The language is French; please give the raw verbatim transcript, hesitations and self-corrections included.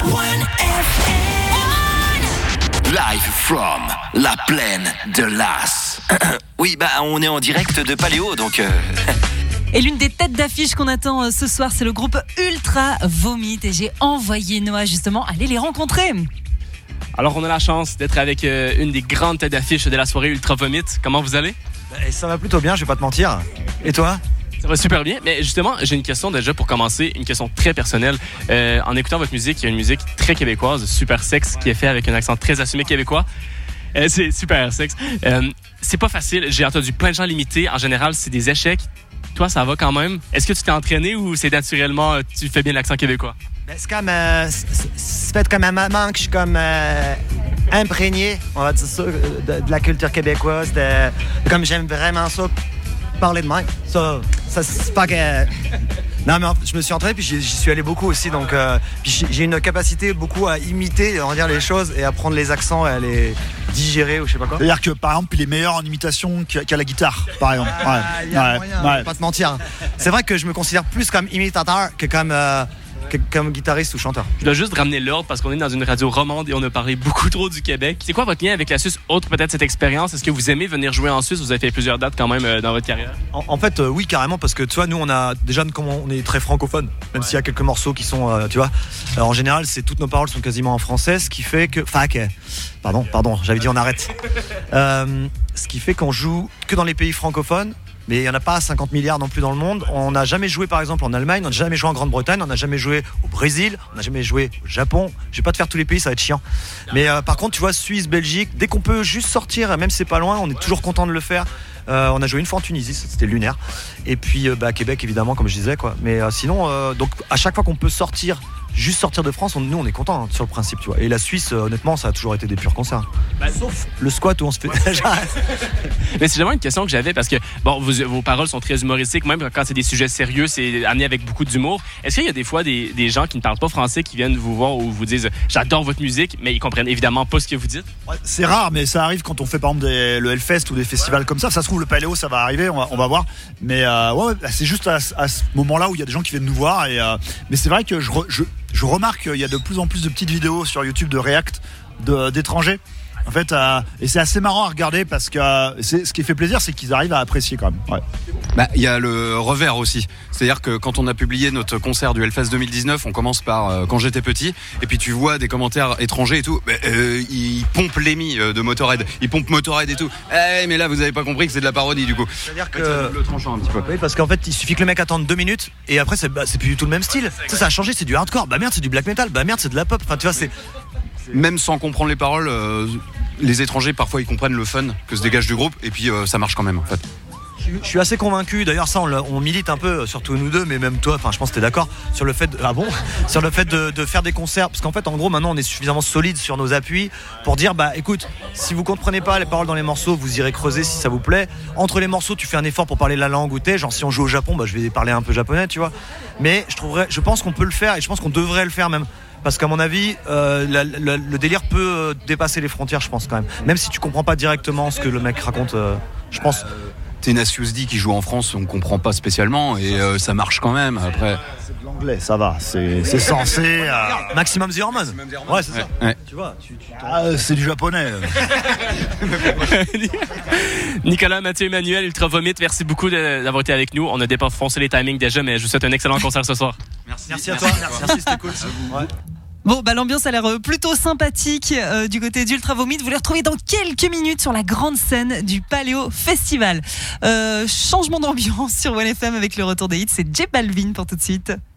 Live from la plaine de Las. Oui, bah on est en direct de Paléo, donc... Euh... Et l'une des têtes d'affiche qu'on attend ce soir, c'est le groupe Ultra Vomit. Et j'ai envoyé Noah justement aller les rencontrer. Alors on a la chance d'être avec euh, une des grandes têtes d'affiche de la soirée Ultra Vomit. Comment vous allez? Et ça va plutôt bien, je vais pas te mentir. Et toi? Ça va super bien, mais justement, j'ai une question déjà pour commencer, une question très personnelle. Euh, en écoutant votre musique, il y a une musique très québécoise, super sexe, qui est faite avec un accent très assumé québécois. Euh, c'est super sexe. Euh, c'est pas facile, j'ai entendu plein de gens l'imiter. En général, c'est des échecs. Toi, ça va quand même. Est-ce que tu t'es entraîné ou c'est naturellement, tu fais bien l'accent québécois? Ben, c'est comme... Euh, c'est, c'est fait comme un moment que je suis comme... Euh, imprégné, on va dire ça, de, de la culture québécoise. De, comme j'aime vraiment ça, parler de même. Ça, ça c'est pas que... Non, mais en, je me suis entraîné, puis j'y, j'y suis allé beaucoup aussi. Donc, euh, puis j'ai une capacité beaucoup à imiter, on va dire, les choses et à prendre les accents et à les digérer ou je sais pas quoi. C'est-à-dire que, par exemple, il est meilleur en imitation qu'à, qu'à la guitare, par exemple. Ouais, ouais. Il y a ouais. moyen, ouais. Pas te mentir. C'est vrai que je me considère plus comme imitateur que comme... Euh, comme guitariste ou chanteur. Je dois juste ramener l'ordre parce qu'on est dans une radio romande et on a parlé beaucoup trop du Québec. C'est quoi votre lien avec la Suisse, autre peut-être cette expérience? Est-ce que vous aimez venir jouer en Suisse? Vous avez fait plusieurs dates quand même euh, dans votre carrière. En, en fait, euh, oui, carrément, parce que tu vois, nous, on a déjà, comment on est très francophone, même ouais. S'il y a quelques morceaux qui sont, euh, tu vois, euh, en général, c'est toutes nos paroles sont quasiment en français, ce qui fait que, enfin, okay. pardon, pardon, j'avais dit on arrête. Euh, ce qui fait qu'on joue que dans les pays francophones. Mais il n'y en a pas cinquante milliards non plus dans le monde. On n'a jamais joué par exemple en Allemagne, on n'a jamais joué en Grande-Bretagne, on n'a jamais joué au Brésil, on n'a jamais joué au Japon. Je vais pas te faire tous les pays, ça va être chiant. Mais euh, par contre, tu vois, Suisse, Belgique, dès qu'on peut juste sortir, même si c'est pas loin, on est toujours content de le faire. Euh, on a joué une fois en Tunisie, c'était lunaire. Et puis euh, bah, Québec évidemment, comme je disais quoi. Mais euh, sinon, euh, donc à chaque fois qu'on peut sortir, juste sortir de France, on, nous on est content hein, sur le principe, tu vois. Et la Suisse, euh, honnêtement, ça a toujours été des purs concerts. Bah, sauf le squat où on se fait. Mais c'est vraiment une question que j'avais parce que bon, vos, vos paroles sont très humoristiques, même quand c'est des sujets sérieux, c'est amené avec beaucoup d'humour. Est-ce qu'il y a des fois des, des gens qui ne parlent pas français qui viennent vous voir ou vous disent j'adore votre musique, mais ils comprennent évidemment pas ce que vous dites? Ouais, c'est rare, mais ça arrive quand on fait par exemple des, le Hellfest ou des festivals ouais. comme ça. Ça se trouve le Paléo, ça va arriver, on va, on va voir. Mais euh, ouais, c'est juste à, à ce moment-là où il y a des gens qui viennent nous voir. Et, euh, mais c'est vrai que je, re, je, je remarque qu'il y a de plus en plus de petites vidéos sur YouTube de React de, d'étrangers. En fait, euh, et c'est assez marrant à regarder parce que euh, c'est, ce qui fait plaisir, c'est qu'ils arrivent à apprécier quand même. Ouais. Bah, il y a le revers aussi. C'est-à-dire que quand on a publié notre concert du Hellfest deux mille dix-neuf, on commence par euh, quand j'étais petit, et puis tu vois des commentaires étrangers et tout. Bah, euh, ils pompent l'E M I euh, de Motorhead, ils pompent Motorhead et tout. Eh, mais là, vous avez pas compris que c'est de la parodie du coup. C'est-à-dire que c'est le tranchant un petit peu. Oui, parce qu'en fait, il suffit que le mec attende deux minutes et après, c'est, bah, c'est plus du tout le même style. Ça, ça a changé. C'est du hardcore. Bah merde, c'est du black metal. Bah merde, c'est de la pop. Enfin, tu vois, c'est. Même sans comprendre les paroles, euh, les étrangers parfois ils comprennent le fun que se dégage du groupe et puis euh, ça marche quand même en fait. Je suis assez convaincu, d'ailleurs ça on, on milite un peu, surtout nous deux, mais même toi, enfin je pense que t'es d'accord sur le fait de, ah bon, sur le fait de, de faire des concerts, parce qu'en fait en gros maintenant on est suffisamment solide sur nos appuis pour dire bah écoute, si vous comprenez pas les paroles dans les morceaux, vous irez creuser si ça vous plaît. Entre les morceaux tu fais un effort pour parler la langue où t'es, genre si on joue au Japon, bah je vais parler un peu japonais, tu vois. Mais je trouverais, je pense qu'on peut le faire et je pense qu'on devrait le faire même. Parce qu'à mon avis, euh, la, la, le délire peut euh, dépasser les frontières, je pense quand même. Même si tu comprends pas directement ce que le mec raconte, euh, je pense. Euh, Tenacious D qui joue en France, on comprend pas spécialement et euh, ça marche quand même. Après, c'est de l'anglais, ça va. C'est, c'est censé. Euh... Maximum The Hormone. Ouais, c'est ça. Ouais. Tu vois, tu, tu ah, c'est du japonais. Nicolas, Mathieu, Emmanuel, Ultra Vomit, merci beaucoup de, d'avoir été avec nous. On a défoncé les timings déjà, mais je vous souhaite un excellent concert ce soir. Merci, merci à toi. Merci, merci c'était cool. Ouais. Bon, bah l'ambiance a l'air plutôt sympathique euh, du côté d'Ultra Vomit. Vous les retrouvez dans quelques minutes sur la grande scène du Paléo Festival. Euh, changement d'ambiance sur One F M avec le retour des hits. C'est J Balvin pour tout de suite.